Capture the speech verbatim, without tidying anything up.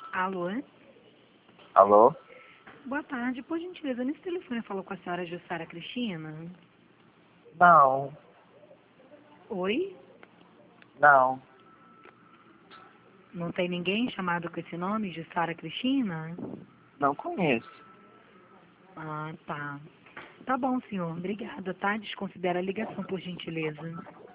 Alô? Alô? Boa tarde. Por gentileza, nesse telefone eu falo com a senhora Jussara Cristina? Não, Oi? não. Não tem ninguém chamado com esse nome, Jussara Cristina? Não conheço. Ah, tá. Tá bom, senhor. Obrigada, tá? Desconsidera a ligação, por gentileza.